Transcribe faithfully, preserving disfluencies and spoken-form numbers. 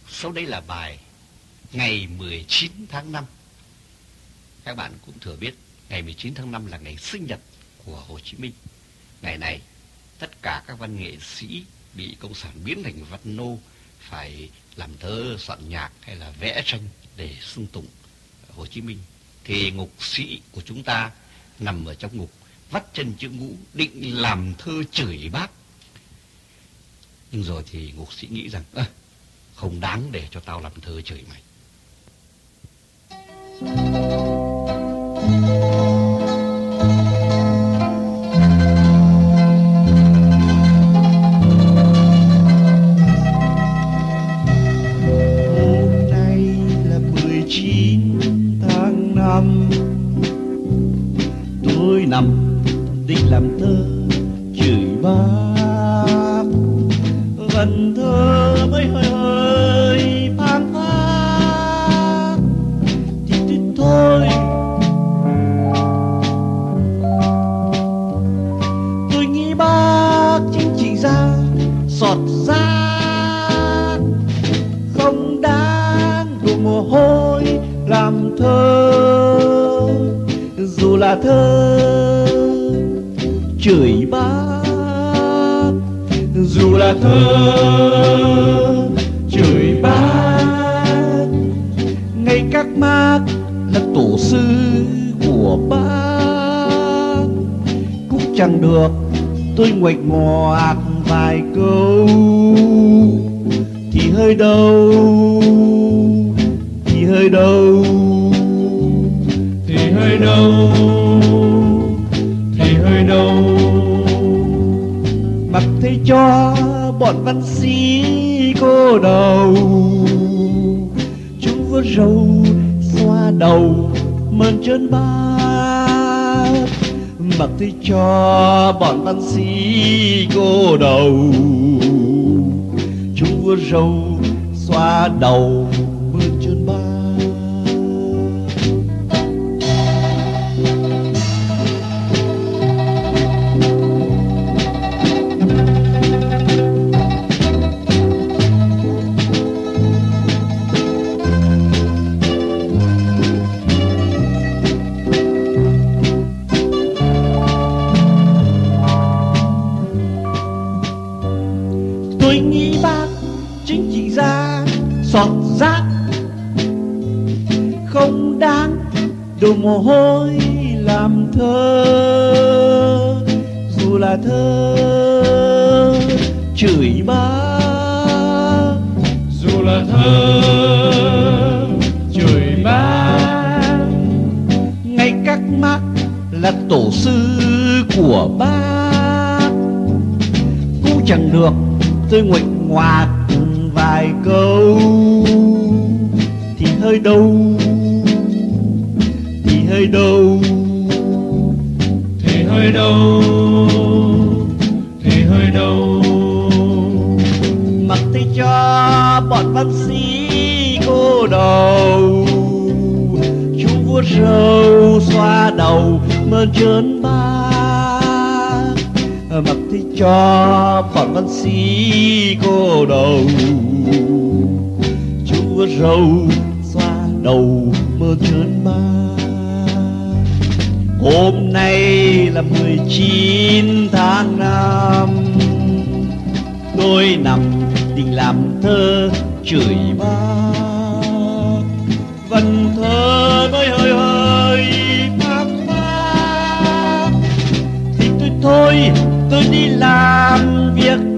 Sau đây là bài ngày mười chín tháng năm. Các bạn cũng thừa biết ngày mười chín tháng năm là ngày sinh nhật của Hồ Chí Minh. Ngày này tất cả các văn nghệ sĩ bị Cộng sản biến thành văn nô phải làm thơ, soạn nhạc hay là vẽ tranh để xưng tụng Hồ Chí Minh. Thì ngục sĩ của chúng ta nằm ở trong ngục, vắt chân chữ ngũ, định làm thơ chửi Bác. Nhưng rồi thì ngục sĩ nghĩ rằng à, không đáng để cho tao làm thơ chửi mày. Hôm nay là mười chín tháng năm, tôi nằm định làm thơ chửi Bác. Gần thơ mới hơi hơi phang phác thì thì thôi tôi nghĩ Bác chính trị gia xọt rác, không đáng đổ mồ hôi làm thơ, dù là thơ chửi Bác, dù là thơ chửi Bác. Ngay các Mác là tổ sư của Bác, cũng chẳng được tôi nguệch ngoạc vài câu thì hơi đâu, thì hơi đâu, thì hơi đâu, thì hơi đâu. Mặc thế cho bọn văn sĩ cô đầu, chúng vuốt râu xoa đầu mơn trớn Bác. Mặc thế cho bọn văn sĩ cô đầu, chúng vuốt râu xoa đầu mơn trớn Bác. Tôi nghĩ Bác chính trị gia xọt rác, không đáng đổ mồ hôi làm thơ, dù là thơ chửi Bác, dù là thơ chửi Bác. Ngay các Mác là tổ sư của Bác, cũng chẳng được tôi nguệch ngoạc vài câu thì hơi đâu, thì hơi đâu, thì hơi đâu, thì hơi đâu. Mặc thế cho bọn văn sĩ cô đầu, chúng vuốt râu xoa đầu mơn trớn Bác. Mặc thế cho bọn văn sĩ cô đầu, chúng vuốt râu xoa đầu mơn trớn Bác. Hôm nay là mười chín tháng năm, tôi nằm định làm thơ chửi Bác. Vần thơ mới hơi hơi phác phác thì tôi thôi tôi đi làm việc